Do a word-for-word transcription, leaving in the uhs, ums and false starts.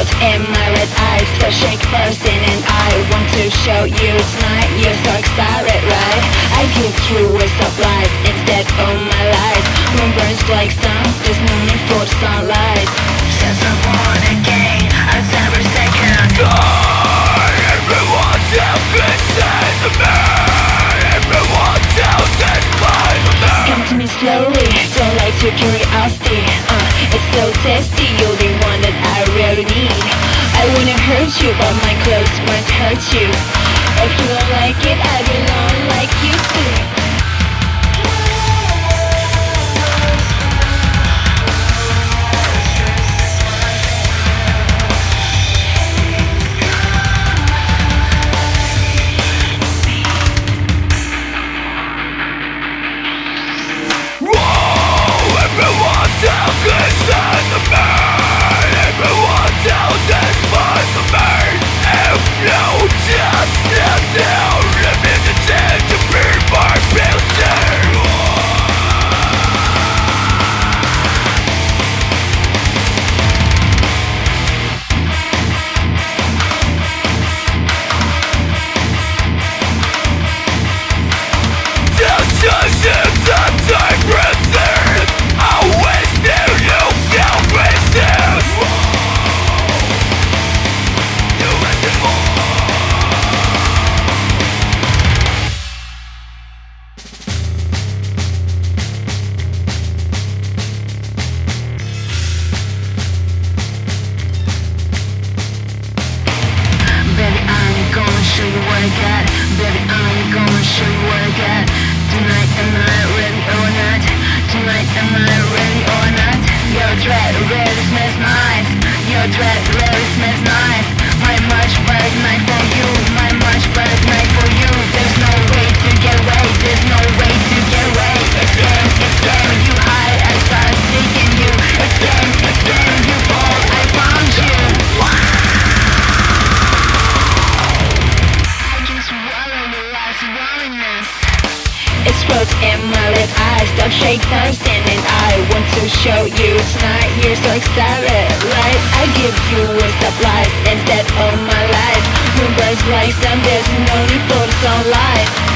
Explode in my red eyes, so shake first and I want to show you tonight. You're so excited, right? I give you a surprise instead of my lies. Moon burns like sun, there's no need for sunlight. Since I'm born again, I'm every second. Everyone tell good sides of me. Everyone tell this part of me. Come to me slowly, don't like your curiosity. Uh, it's so tasty, you're the one that I really need. I wanna hurt you, but my clothes must hurt you. If you don't like it, I belong like you do. Everyone tell good sides of me. Everyone tell this part of me. If you just sit down, let me pretend to be my building. This is the time breathing. I wish that you can resist. You wasted more. Baby, I'm gonna show you what I got. Baby, I'm gonna show you what I got. Tonight, am I ready or not? Tonight, am I ready or not? Your dread really smells nice. Your dread really smells nice. My much better night for you. My much better night for you. There's no way to get away. There's no way to get away. It's game, it's game. You hide, I start seeking you. It's game, it's game. You fall, I found you. I just swallow the last loneliness. Explode in my red eyes, don't shake first and I want to show you tonight. You're so excited, right? I give you a surprise instead of my lies. Moon burns like sun, there's no need for the sunlight.